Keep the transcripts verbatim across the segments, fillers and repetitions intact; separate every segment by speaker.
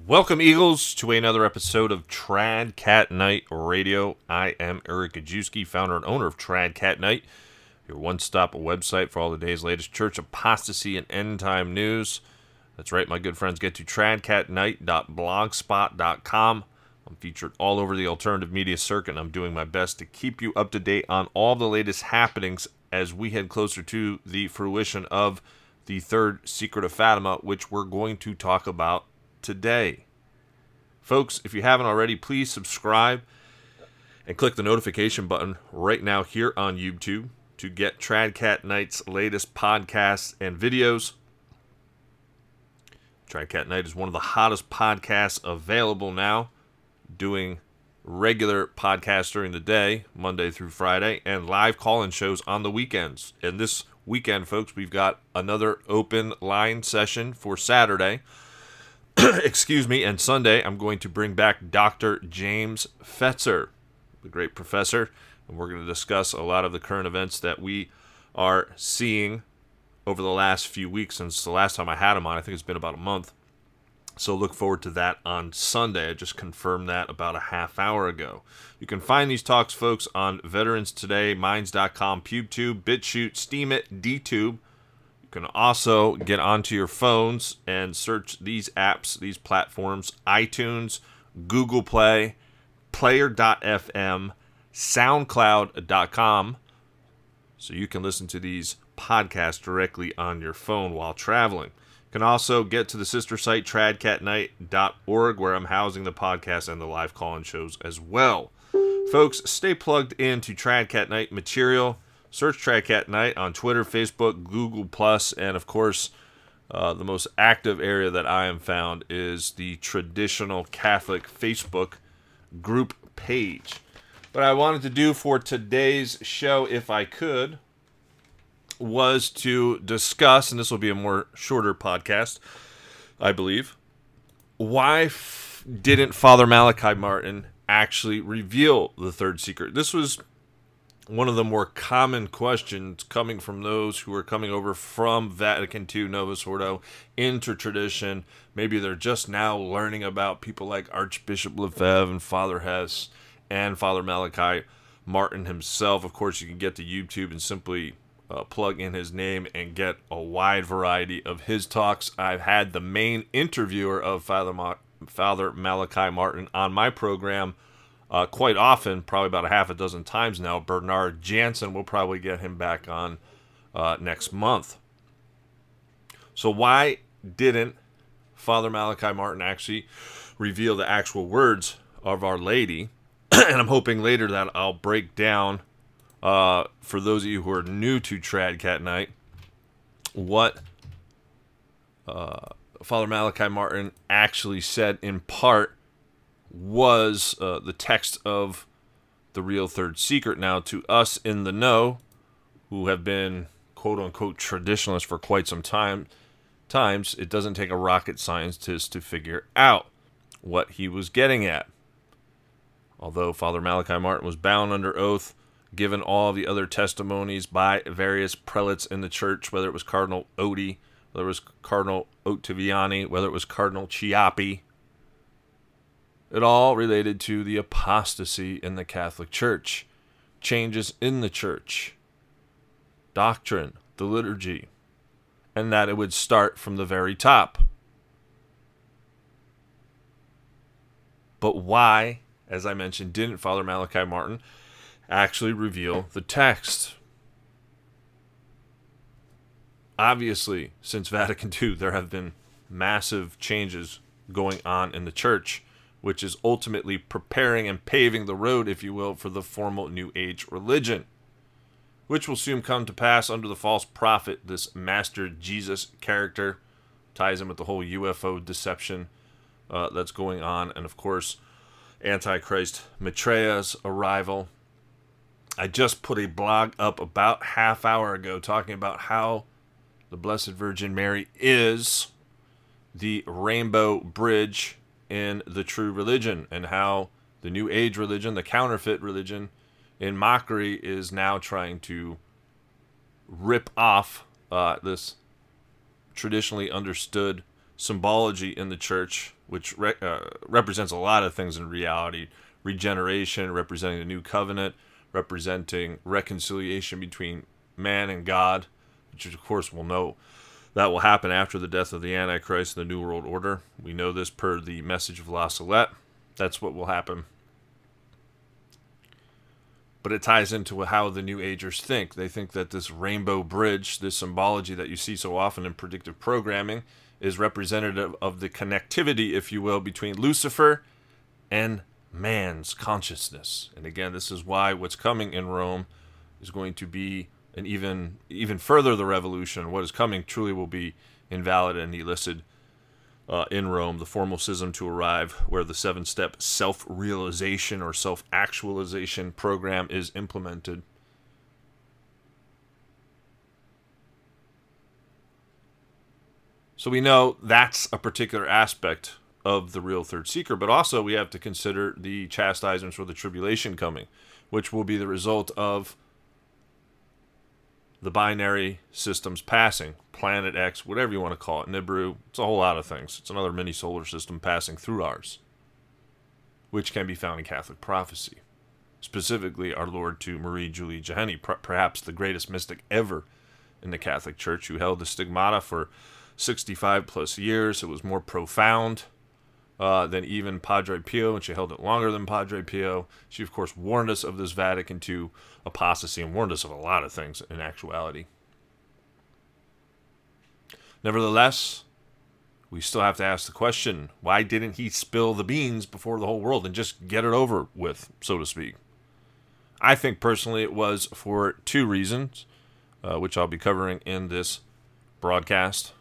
Speaker 1: Welcome, Eagles, to another episode of Trad Cat Night Radio. I am Eric Gajewski, founder and owner of Trad Cat Night, your one-stop website for all the day's latest church apostasy and end-time news. That's right, my good friends. Get to trad cat night dot blogspot dot com. I'm featured all over the alternative media circuit, and I'm doing my best to keep you up to date on all the latest happenings as we head closer to the fruition of the third Secret of Fatima, which we're going to talk about today. Folks, if you haven't already, please subscribe and click the notification button right now here on YouTube to get Trad Cat Night's latest podcasts and videos. Trad Cat Night is one of the hottest podcasts available now, doing regular podcasts during the day, Monday through Friday, and live call-in shows on the weekends. And this weekend, folks, we've got another open line session for Saturday. Excuse me, and Sunday, I'm going to bring back Doctor James Fetzer, the great professor, and we're going to discuss a lot of the current events that we are seeing over the last few weeks since the last time I had him on. I think it's been about a month. So look forward to that on Sunday. I just confirmed that about a half hour ago. You can find these talks, folks, on Veterans Today, Minds dot com, PubeTube, BitChute, Steemit, DTube. You can also get onto your phones and search these apps, these platforms, iTunes, Google Play, Player dot f m, SoundCloud dot com, so you can listen to these podcasts directly on your phone while traveling. You can also get to the sister site, trad cat night dot org, where I'm housing the podcast and the live call-in shows as well. Folks, stay plugged into Trad Cat Night material. Search Trad Cat Night on Twitter, Facebook, Google Plus, and of course, uh, the most active area that I am found is the traditional Catholic Facebook group page. What I wanted to do for today's show, if I could, was to discuss, and this will be a more shorter podcast, I believe, why f- didn't Father Malachi Martin actually reveal the third secret? This was one of the more common questions coming from those who are coming over from Vatican two, Novus Ordo, into tradition. Maybe they're just now learning about people like Archbishop Lefebvre and Father Hess and Father Malachi Martin himself. Of course, you can get to YouTube and simply uh, plug in his name and get a wide variety of his talks. I've had the main interviewer of Father, Ma- Father Malachi Martin on my program Uh, quite often, probably about a half a dozen times now. Bernard Jansen, will probably get him back on uh, next month. So why didn't Father Malachi Martin actually reveal the actual words of Our Lady? And I'm hoping later that I'll break down, uh, for those of you who are new to Trad Cat Night, what uh, Father Malachi Martin actually said in part was uh, the text of the real third secret. Now, to us in the know, who have been quote-unquote traditionalists for quite some time, times, it doesn't take a rocket scientist to figure out what he was getting at. Although Father Malachi Martin was bound under oath, given all the other testimonies by various prelates in the church, whether it was Cardinal Oddi, whether it was Cardinal Ottaviani, whether it was Cardinal Chiappi, it all related to the apostasy in the Catholic Church, changes in the church, doctrine, the liturgy, and that it would start from the very top. But why, as I mentioned, didn't Father Malachi Martin actually reveal the text? Obviously, since Vatican two, there have been massive changes going on in the church, which is ultimately preparing and paving the road, if you will, for the formal New Age religion, which will soon come to pass under the false prophet, this Master Jesus character. Ties in with the whole U F O deception uh, that's going on, and of course, Antichrist Maitreya's arrival. I just put a blog up about half hour ago talking about how the Blessed Virgin Mary is the rainbow bridge in the true religion, and how the New Age religion, the counterfeit religion, in mockery, is now trying to rip off uh, this traditionally understood symbology in the church, which re- uh, represents a lot of things in reality. Regeneration, representing the new covenant, representing reconciliation between man and God, which of course we'll know that will happen after the death of the Antichrist and the New World Order. We know this per the message of La Salette. That's what will happen. But it ties into how the New Agers think. They think that this rainbow bridge, this symbology that you see so often in predictive programming, is representative of the connectivity, if you will, between Lucifer and man's consciousness. And again, this is why what's coming in Rome is going to be an even even further the revolution. What is coming truly will be invalid and illicit uh, in Rome, the formal schism to arrive, where the seven-step self-realization or self-actualization program is implemented. So we know that's a particular aspect of the real third seeker, but also we have to consider the chastisements for the tribulation coming, which will be the result of the binary systems passing, planet X, whatever you want to call it, Nibiru. It's a whole lot of things. It's another mini solar system passing through ours, which can be found in Catholic prophecy. Specifically, our Lord to Marie Julie Jahenny, perhaps the greatest mystic ever in the Catholic Church, who held the stigmata for sixty-five plus years. It was more profound uh, than even Padre Pio, and she held it longer than Padre Pio. She, of course, warned us of this Vatican two apostasy and warned us of a lot of things in actuality. Nevertheless, we still have to ask the question, why didn't he spill the beans before the whole world and just get it over with, so to speak? I think personally it was for two reasons, uh, which I'll be covering in this broadcast.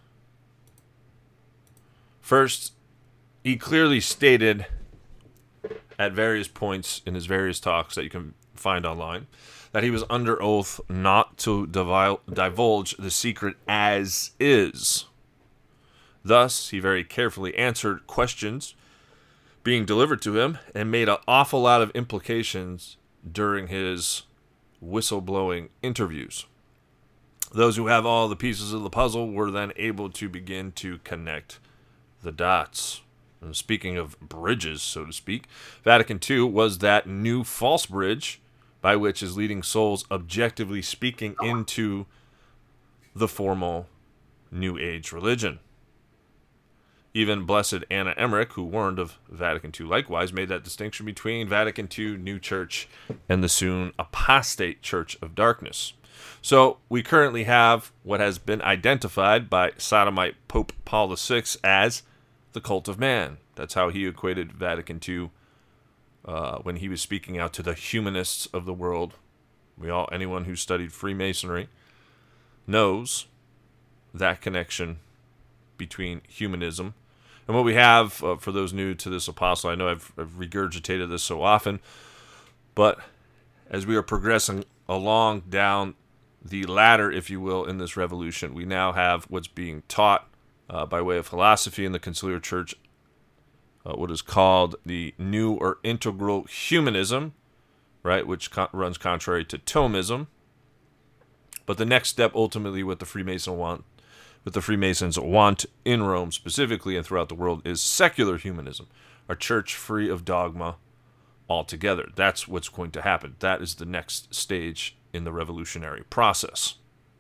Speaker 1: First, he clearly stated at various points in his various talks that you can find online that he was under oath not to divulge the secret as is. Thus, he very carefully answered questions being delivered to him and made an awful lot of implications during his whistleblowing interviews. Those who have all the pieces of the puzzle were then able to begin to connect the dots. And speaking of bridges, so to speak, Vatican two was that new false bridge by which is leading souls, objectively speaking, into the formal New Age religion. Even Blessed Anna Emmerich, who warned of Vatican two likewise, made that distinction between Vatican two, New Church, and the soon apostate Church of Darkness. So we currently have what has been identified by sodomite Pope Paul the Sixth as the cult of man. That's how he equated Vatican two uh, when he was speaking out to the humanists of the world. We all, anyone who studied Freemasonry knows that connection between humanism. And what we have, uh, for those new to this apostle, I know I've, I've regurgitated this so often, but as we are progressing along down the ladder, if you will, in this revolution, we now have what's being taught uh, by way of philosophy in the Conciliar Church, uh, what is called the new or integral humanism, right, which co- runs contrary to Thomism. But the next step, ultimately, what the Freemason want, what the Freemasons want in Rome specifically and throughout the world, is secular humanism, a church free of dogma altogether. That's what's going to happen. That is the next stage in the revolutionary process.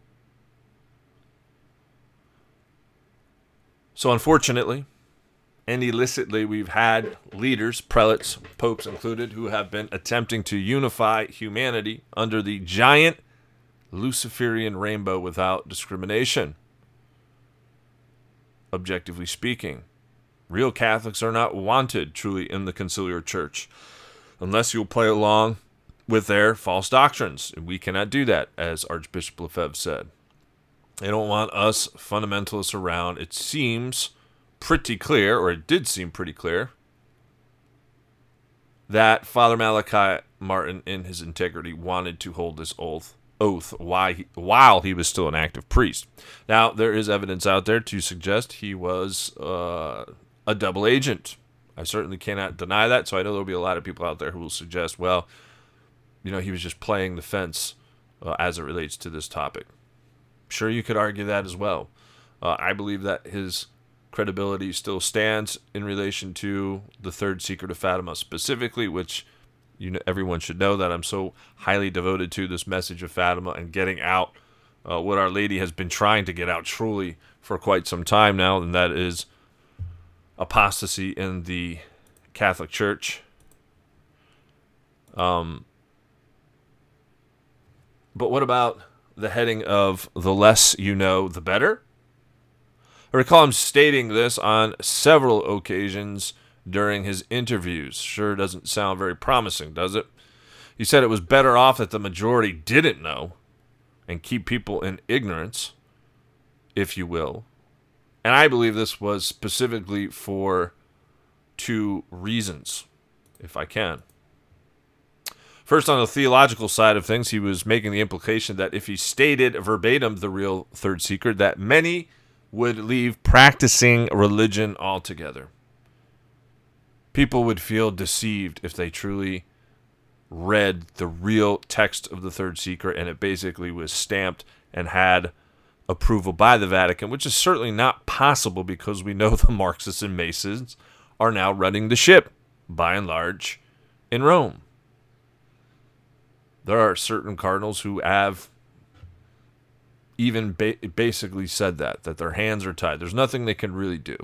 Speaker 1: So unfortunately, and illicitly, we've had leaders, prelates, popes included, who have been attempting to unify humanity under the giant Luciferian rainbow without discrimination. Objectively speaking, real Catholics are not wanted truly in the Conciliar Church unless you'll play along with their false doctrines. And we cannot do that, as Archbishop Lefebvre said. They don't want us fundamentalists around. It seems pretty clear, or it did seem pretty clear, that Father Malachi Martin, in his integrity, wanted to hold this oath, oath while he, while he was still an active priest. Now, there is evidence out there to suggest he was uh, a double agent. I certainly cannot deny that, so I know there will be a lot of people out there who will suggest, well, you know, he was just playing the fence uh, as it relates to this topic. Sure, you could argue that as well. Uh, I believe that his credibility still stands in relation to the third secret of Fatima specifically, which you know, everyone should know that I'm so highly devoted to this message of Fatima and getting out uh, what Our Lady has been trying to get out truly for quite some time now, and that is apostasy in the Catholic Church. Um, but what about the heading of the less you know, the better? I recall him stating this on several occasions during his interviews. Sure doesn't sound very promising, does it? He said it was better off that the majority didn't know and keep people in ignorance, if you will. And I believe this was specifically for two reasons, if I can. First, on the theological side of things, he was making the implication that if he stated verbatim the real third secret, that many would leave practicing religion altogether. People would feel deceived if they truly read the real text of the third secret and it basically was stamped and had approval by the Vatican, which is certainly not possible because we know the Marxists and Masons are now running the ship, by and large, in Rome. There are certain cardinals who have even ba- basically said that, that their hands are tied. There's nothing they can really do.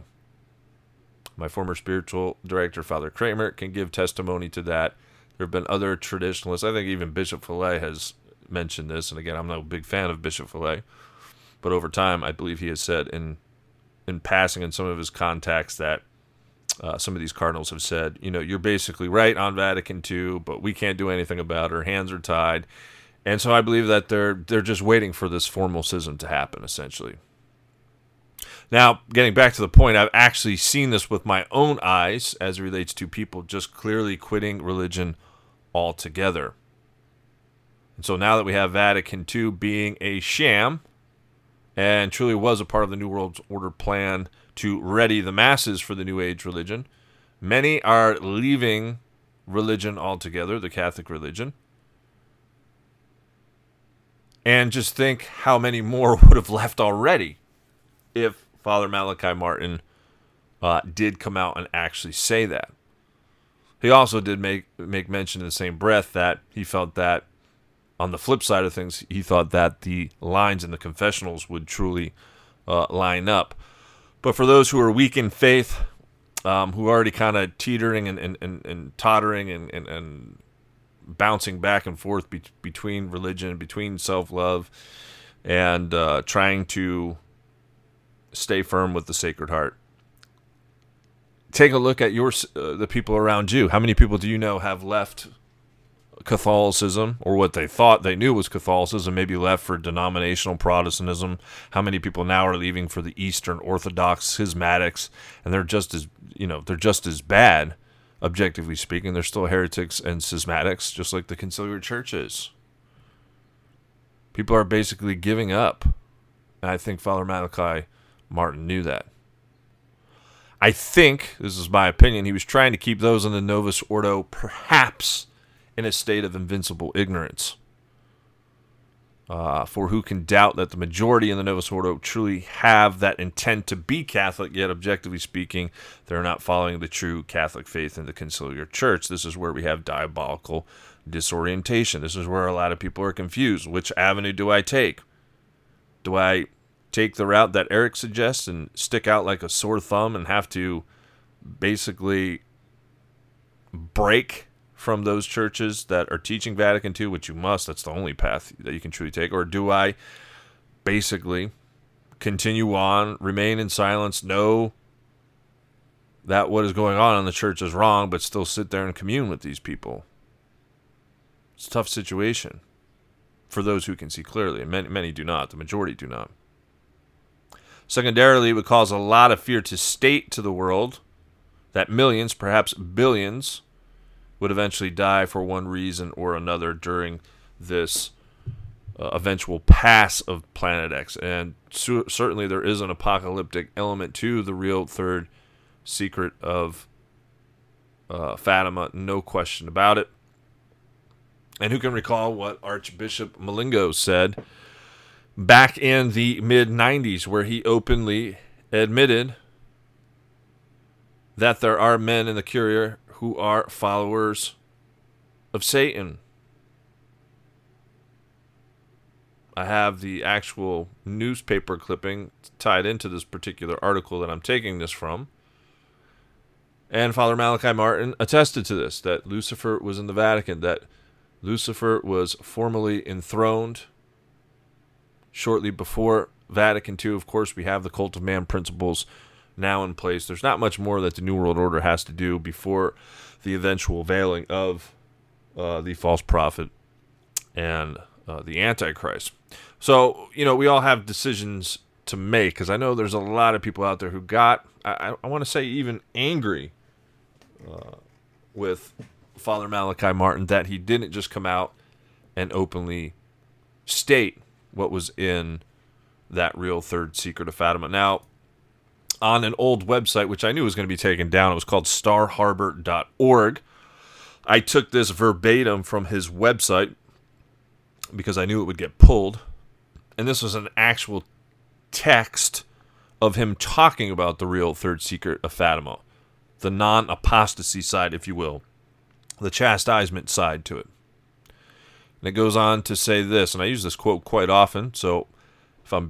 Speaker 1: My former spiritual director, Father Kramer, can give testimony to that. There have been other traditionalists. I think even Bishop Fillet has mentioned this. And again, I'm not a big fan of Bishop Fillet. But over time, I believe he has said in in passing in some of his contacts that uh, some of these cardinals have said, you know, you're basically right on Vatican two, but we can't do anything about it. Our hands are tied. And so I believe that they're they're just waiting for this formal schism to happen, essentially. Now, getting back to the point, I've actually seen this with my own eyes as it relates to people just clearly quitting religion altogether. And so now that we have Vatican two being a sham, and truly was a part of the New World Order plan to ready the masses for the New Age religion, many are leaving religion altogether, the Catholic religion. And just think how many more would have left already if Father Malachi Martin uh, did come out and actually say that. He also did make make mention in the same breath that he felt that on the flip side of things, he thought that the lines in the confessionals would truly uh, line up. But for those who are weak in faith, um, who are already kind of teetering and, and, and, and tottering and, and, and bouncing back and forth be- between religion, between self-love, and uh, trying to stay firm with the Sacred Heart, take a look at your uh, the people around you. How many people do you know have left Catholicism, or what they thought they knew was Catholicism, maybe left for denominational Protestantism? How many people now are leaving for the Eastern Orthodox schismatics, and they're just as, you know, they're just as bad, objectively speaking. They're still heretics and schismatics, just like the conciliar church is. People are basically giving up, and I think Father Malachi Martin knew that. I think, this is my opinion, he was trying to keep those in the Novus Ordo perhaps in a state of invincible ignorance. Uh, for who can doubt that the majority in the Novus Ordo truly have that intent to be Catholic, yet objectively speaking, they're not following the true Catholic faith in the conciliar church. This is where we have diabolical disorientation. This is where a lot of people are confused. Which avenue do I take? Do I take the route that Eric suggests and stick out like a sore thumb and have to basically break from those churches that are teaching Vatican two, which you must, that's the only path that you can truly take? Or do I basically continue on, remain in silence, know that what is going on in the church is wrong, but still sit there and commune with these people? It's a tough situation for those who can see clearly, and many, many do not. The majority do not. Secondarily, it would cause a lot of fear to state to the world that millions, perhaps billions, would eventually die for one reason or another during this uh, eventual pass of Planet X. And su- certainly there is an apocalyptic element to the real third secret of uh, Fatima, no question about it. And who can recall what Archbishop Malingo said back in the mid nineties, where he openly admitted that there are men in the Curia who are followers of Satan. I have the actual newspaper clipping tied into this particular article that I'm taking this from. And Father Malachi Martin attested to this, that Lucifer was in the Vatican, that Lucifer was formally enthroned shortly before Vatican two. Of course, we have the cult of man principles now in place. There's not much more that the New World Order has to do before the eventual veiling of uh, the false prophet and uh, the Antichrist. So, you know, we all have decisions to make, because I know there's a lot of people out there who got, I, I want to say even angry uh, with Father Malachi Martin that he didn't just come out and openly state what was in that real third secret of Fatima. Now, on an old website, which I knew was going to be taken down, it was called star harbor dot org. I took this verbatim from his website because I knew it would get pulled. And this was an actual text of him talking about the real third secret of Fatima, the non-apostasy side, if you will, the chastisement side to it. And it goes on to say this, and I use this quote quite often, so if I'm,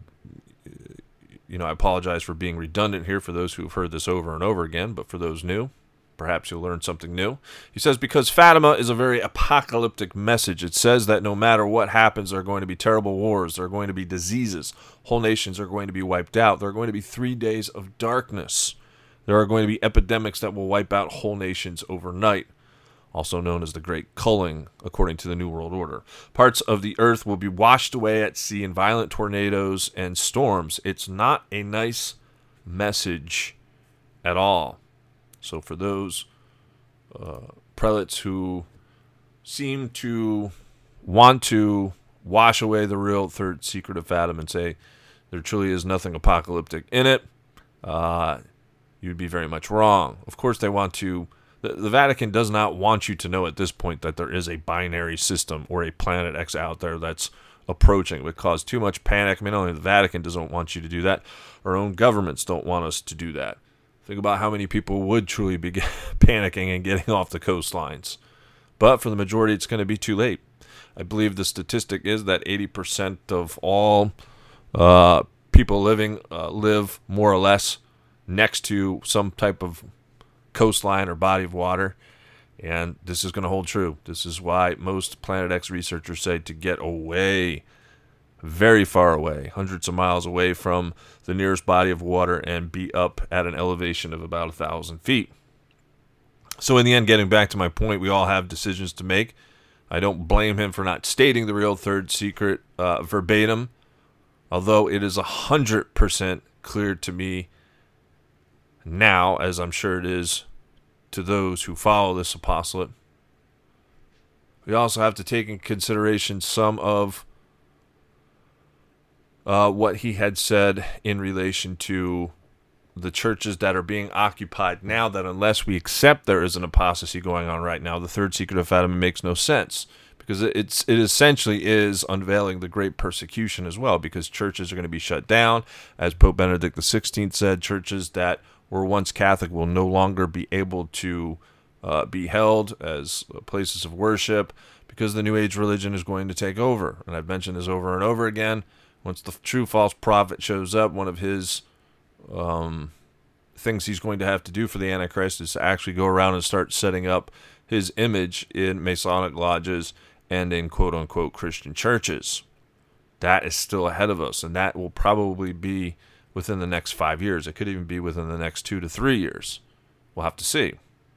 Speaker 1: you know, I apologize for being redundant here for those who have heard this over and over again, but for those new, perhaps you'll learn something new. He says, because Fatima is a very apocalyptic message. It says that no matter what happens, there are going to be terrible wars, there are going to be diseases, whole nations are going to be wiped out, there are going to be three days of darkness, there are going to be epidemics that will wipe out whole nations overnight, also known as the Great Culling, according to the New World Order. Parts of the earth will be washed away at sea in violent tornadoes and storms. It's not a nice message at all. So for those uh, prelates who seem to want to wash away the real third secret of Fatima and say there truly is nothing apocalyptic in it, uh, you'd be very much wrong. Of course they want to, the, the Vatican does not want you to know at this point that there is a binary system or a Planet X out there that's approaching. It would cause too much panic. I mean, only the Vatican doesn't want you to do that. Our own governments don't want us to do that. Think about how many people would truly be panicking and getting off the coastlines. But for the majority, it's going to be too late. I believe the statistic is that eighty percent of all uh, people living uh, live more or less next to some type of coastline or body of water. And this is going to hold true. This is why most Planet X researchers say to get away, very far away, hundreds of miles away from the nearest body of water and be up at an elevation of about a thousand feet. So in the end, getting back to my point, we all have decisions to make. I don't blame him for not stating the real third secret uh, verbatim, although it is one hundred percent clear to me now, as I'm sure it is to those who follow this apostolate. We also have to take in consideration some of Uh, what he had said in relation to the churches that are being occupied now, that unless we accept there is an apostasy going on right now, the third secret of Fatima makes no sense, because it's it essentially is unveiling the great persecution as well, because churches are going to be shut down. As Pope Benedict the sixteenth said, churches that were once Catholic will no longer be able to uh, be held as places of worship, because the New Age religion is going to take over. And I've mentioned this over and over again. Once the true false prophet shows up, one of his um, things he's going to have to do for the Antichrist is to actually go around and start setting up his image in Masonic lodges and in quote-unquote Christian churches. That is still ahead of us, and that will probably be within the next five years. It could even be within the next two to three years. We'll have to see.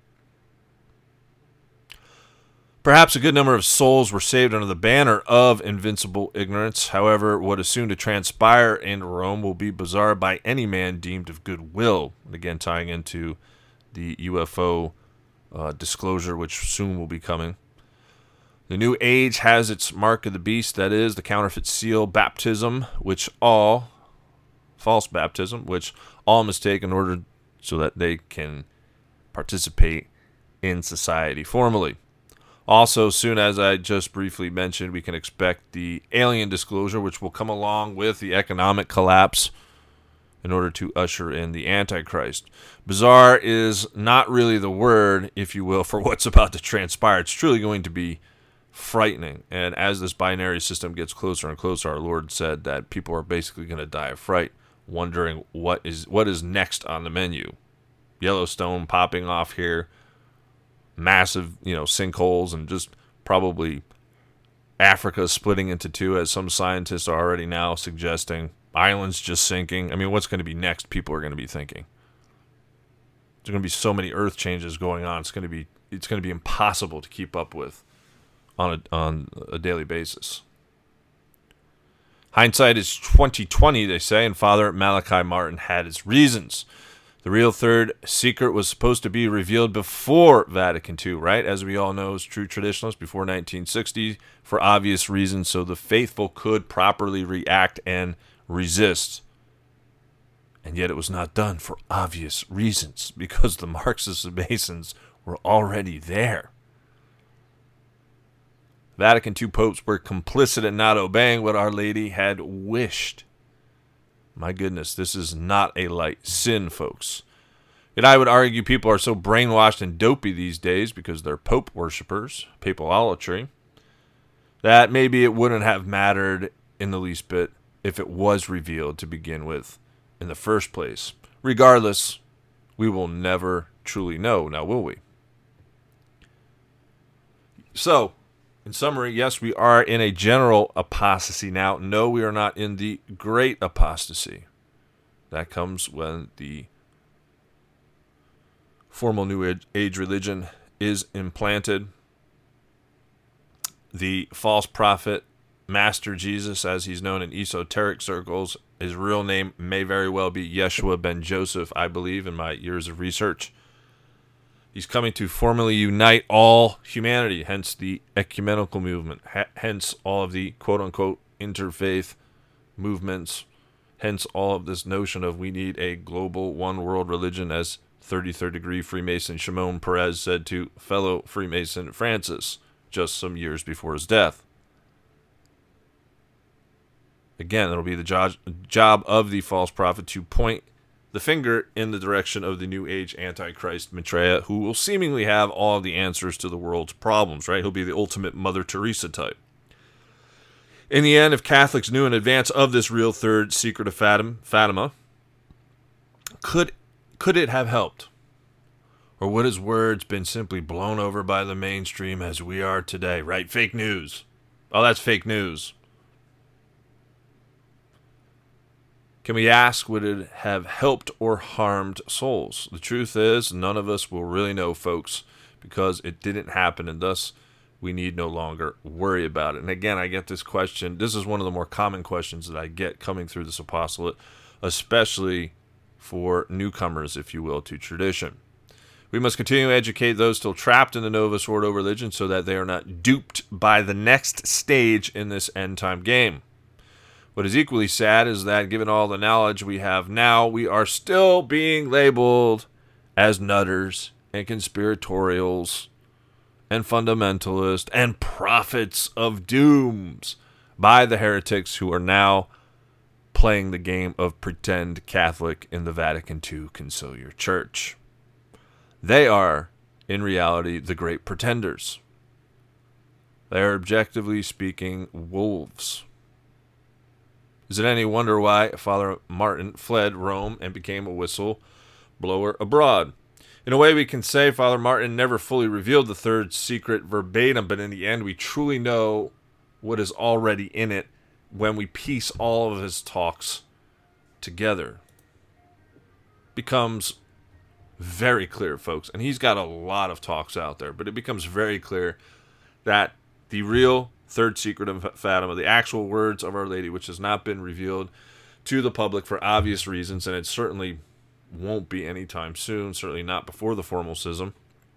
Speaker 1: Perhaps a good number of souls were saved under the banner of invincible ignorance. However, what is soon to transpire in Rome will be bizarre by any man deemed of good will. And again, tying into the U F O uh, disclosure, which soon will be coming. The new age has its mark of the beast, that is, the counterfeit seal, baptism, which all, false baptism, which all mistake in order so that they can participate in society formally. Also, soon as I just briefly mentioned, we can expect the alien disclosure, which will come along with the economic collapse in order to usher in the Antichrist. Bizarre is not really the word, if you will, for what's about to transpire. It's truly going to be frightening. And as this binary system gets closer and closer, our Lord said that people are basically going to die of fright, wondering what is what is next on the menu. Yellowstone popping off here, massive, you know, sinkholes, and just probably Africa splitting into two, as some scientists are already now suggesting. Islands just sinking. I mean, what's going to be next? People are going to be thinking. There's going to be so many earth changes going on. It's going to be it's going to be impossible to keep up with on a on a daily basis. Hindsight is twenty twenty, they say, and Father Malachi Martin had his reasons. The real third secret was supposed to be revealed before Vatican two, right? As we all know, as true traditionalists, before nineteen sixty, for obvious reasons, so the faithful could properly react and resist. And yet it was not done for obvious reasons, because the Marxists and Masons were already there. Vatican two popes were complicit in not obeying what Our Lady had wished. My goodness, this is not a light sin, folks. And I would argue people are so brainwashed and dopey these days because they're pope worshippers, papalatry, that maybe it wouldn't have mattered in the least bit if it was revealed to begin with in the first place. Regardless, we will never truly know, now will we? So, in summary, yes, we are in a general apostasy now. No, we are not in the great apostasy. That comes when the formal New Age religion is implanted. The false prophet, Master Jesus, as he's known in esoteric circles, his real name may very well be Yeshua ben Joseph, I believe, in my years of research. He's coming to formally unite all humanity, hence the ecumenical movement, hence all of the quote-unquote interfaith movements, hence all of this notion of we need a global one-world religion, as thirty-third degree Freemason Shimon Peres said to fellow Freemason Francis just some years before his death. Again, it'll be the job, job of the false prophet to point the finger in the direction of the New Age Antichrist Maitreya, who will seemingly have all of the answers to the world's problems, right? He'll be the ultimate Mother Teresa type. In the end, if Catholics knew in advance of this real third secret of Fatima, could, could it have helped? Or would his words been simply blown over by the mainstream as we are today, right? Fake news. Oh, that's fake news. Can we ask, would it have helped or harmed souls? The truth is, none of us will really know, folks, because it didn't happen, and thus we need no longer worry about it. And again, I get this question. This is one of the more common questions that I get coming through this apostolate, especially for newcomers, if you will, to tradition. We must continue to educate those still trapped in the Novus Ordo religion so that they are not duped by the next stage in this end-time game. What is equally sad is that, given all the knowledge we have now, we are still being labeled as nutters and conspiratorials and fundamentalists and prophets of dooms by the heretics who are now playing the game of pretend Catholic in the Vatican two Conciliar Church. They are, in reality, the great pretenders. They are, objectively speaking, wolves. Is it any wonder why Father Martin fled Rome and became a whistle-blower abroad? In a way, we can say Father Martin never fully revealed the third secret verbatim, but in the end, we truly know what is already in it when we piece all of his talks together. Becomes very clear, folks, and he's got a lot of talks out there, but it becomes very clear that the real third secret of Fatima, the actual words of Our Lady, which has not been revealed to the public for obvious reasons, and it certainly won't be anytime soon, certainly not before the formal schism,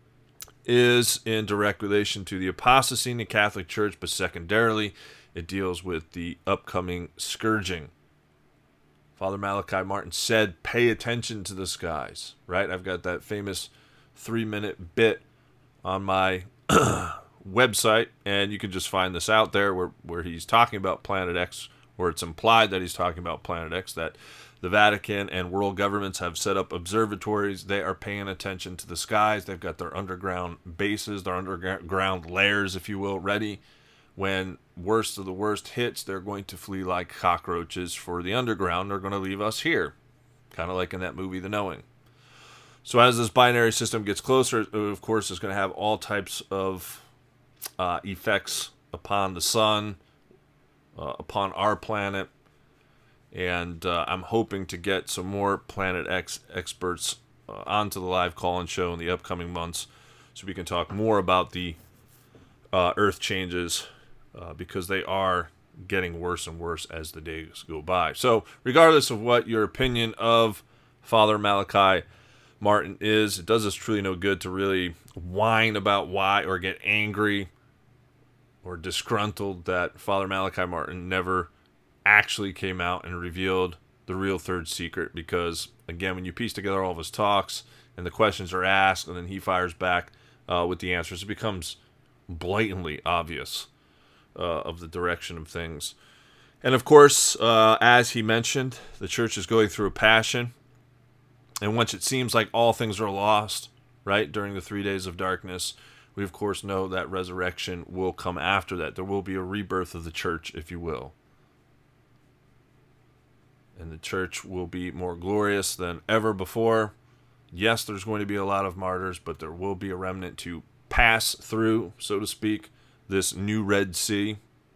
Speaker 1: is in direct relation to the apostasy in the Catholic Church, but secondarily, it deals with the upcoming scourging. Father Malachi Martin said, pay attention to the skies, right? I've got that famous three-minute bit on my website, and you can just find this out there where, where he's talking about Planet X, or it's implied that he's talking about Planet X, that the Vatican and world governments have set up observatories. They are paying attention to the skies. They've got their underground bases, their underground layers, if you will, ready. When worst of the worst hits, they're going to flee like cockroaches for the underground. They're going to leave us here, kind of like in that movie, The Knowing. So as this binary system gets closer, of course, it's going to have all types of uh, effects upon the sun, uh, upon our planet. And uh, I'm hoping to get some more Planet X experts uh, onto the live call-in show in the upcoming months so we can talk more about the uh, Earth changes uh, because they are getting worse and worse as the days go by. So regardless of what your opinion of Father Malachi Martin is, it does us truly no good to really whine about why or get angry or disgruntled that Father Malachi Martin never actually came out and revealed the real third secret, because again, when you piece together all of his talks and the questions are asked and then he fires back uh, with the answers, it becomes blatantly obvious uh, of the direction of things. And of course, uh, as he mentioned, the church is going through a passion, and once it seems like all things are lost, right, during the three days of darkness, we of course know that resurrection will come after that. There will be a rebirth of the church, if you will. And the church will be more glorious than ever before. Yes, there's going to be a lot of martyrs, but there will be a remnant to pass through, so to speak, this new Red Sea.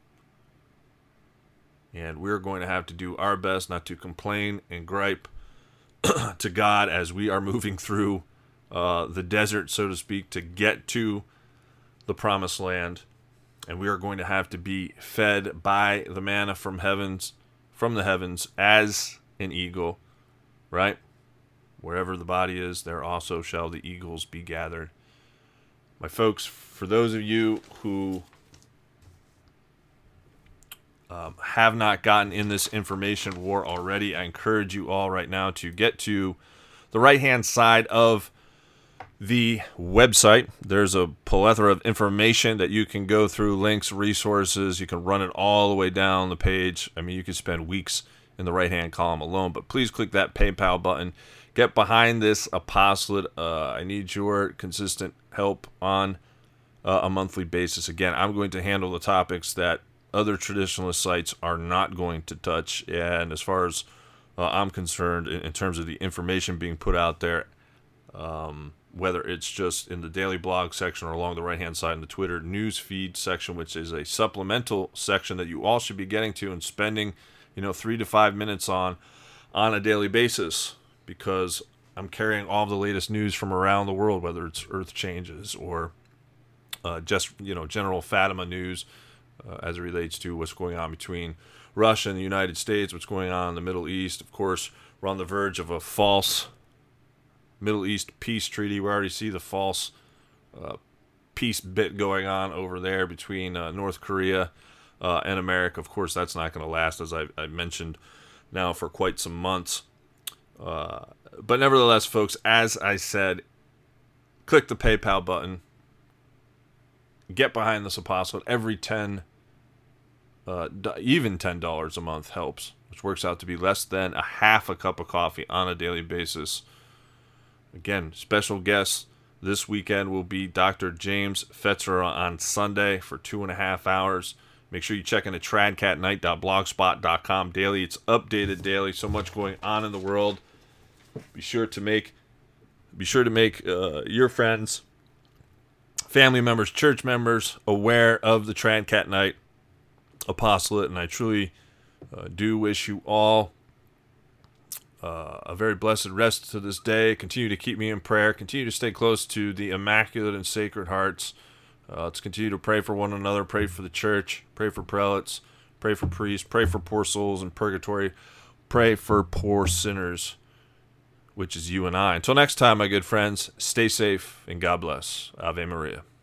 Speaker 1: And we're going to have to do our best not to complain and gripe to God as we are moving through uh, the desert, so to speak, to get to the promised land. And we are going to have to be fed by the manna from heavens, from the heavens as an eagle, right? Wherever the body is, there also shall the eagles be gathered. My folks, for those of you who um, have not gotten in this information war already, I encourage you all right now to get to the right-hand side of the website. There's a plethora of information that you can go through, links, resources. You can run it all the way down the page. I mean, you could spend weeks in the right-hand column alone, but please click that PayPal button. Get behind this apostolate. Uh, I need your consistent help on uh, a monthly basis. Again, I'm going to handle the topics that other traditionalist sites are not going to touch. And as far as uh, I'm concerned, in, in terms of the information being put out there, um, whether it's just in the daily blog section or along the right-hand side in the Twitter news feed section, which is a supplemental section that you all should be getting to and spending, you know, three to five minutes on on a daily basis, because I'm carrying all the latest news from around the world, whether it's Earth changes or uh, just, you know, general Fatima news uh, as it relates to what's going on between Russia and the United States, what's going on in the Middle East. Of course, we're on the verge of a false Middle East peace treaty. We already see the false uh, peace bit going on over there between uh, North Korea uh, and America. Of course, that's not going to last, as I, I mentioned now for quite some months. Uh, but nevertheless, folks, as I said, click the PayPal button. Get behind this apostolate. Every ten, uh, even ten dollars a month helps, which works out to be less than a half a cup of coffee on a daily basis. Again, special guests this weekend will be Doctor James Fetzer on Sunday for two and a half hours. Make sure you check into trad cat night dot blogspot dot com daily. It's updated daily. So much going on in the world. Be sure to make, be sure to make uh, your friends, family members, church members aware of the Trad Cat Night apostolate, and I truly uh, do wish you all Uh, a very blessed rest to this day. Continue to keep me in prayer. Continue to stay close to the Immaculate and Sacred Hearts. Uh, let's continue to pray for one another. Pray for the church. Pray for prelates. Pray for priests. Pray for poor souls in purgatory. Pray for poor sinners, which is you and I. Until next time, my good friends, stay safe and God bless. Ave Maria.